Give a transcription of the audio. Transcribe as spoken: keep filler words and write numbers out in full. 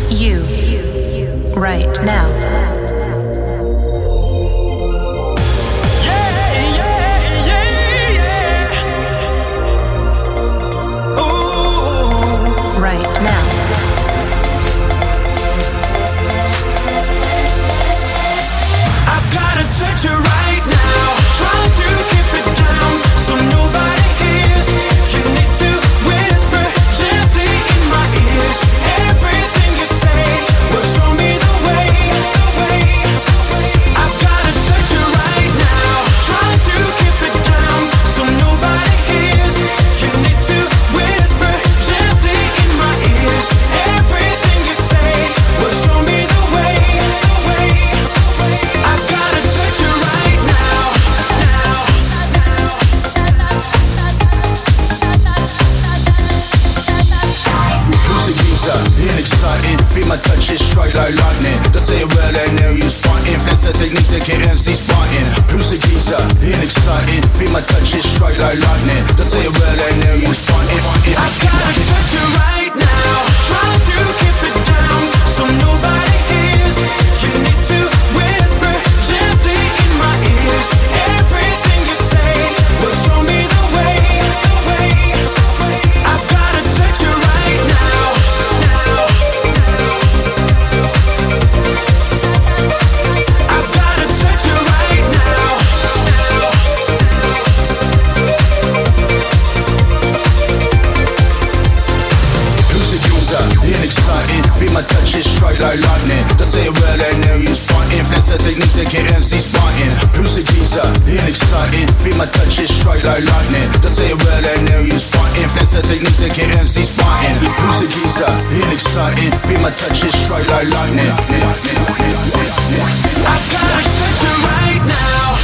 You. Right now. Touch you right now, trying to keep it down so nobody hears. You need to whisper gently in my ears. Everything you say will show me the way. I've gotta touch you right now, trying to keep it down so nobody hears. You need to whisper gently in my ears. Everything you say will show me the way. I've gotta touch you right now, now, now. Who's the geezer? Being exciting, feel my touch is straight like lightning. They say it well and now you's fighting. Flex the techniques that get M Cs biting. Who's the geezer? Being exciting, feel my touch is straight like lightning. They say it well and now you's fighting. I've gotta touch you right now, trying to keep it down so nobody hears. You need to whisper gently in my ears. Everything you say will show me the way. I've gotta touch you right now, now. I've gotta touch you right now, now. Who's the geezer? Being exciting, feel my touch is straight like lightning. They say it well and now you's fighting. Flex the techniques that get M Cs biting. Who's the geezer? Being exciting, feel my touch is straight like lightning. They say it well and now you's fighting. Flex the techniques that get M Cs biting. Who's the geezer? Being exciting, feel my touch is straight like lightning. I've gotta touch you right now.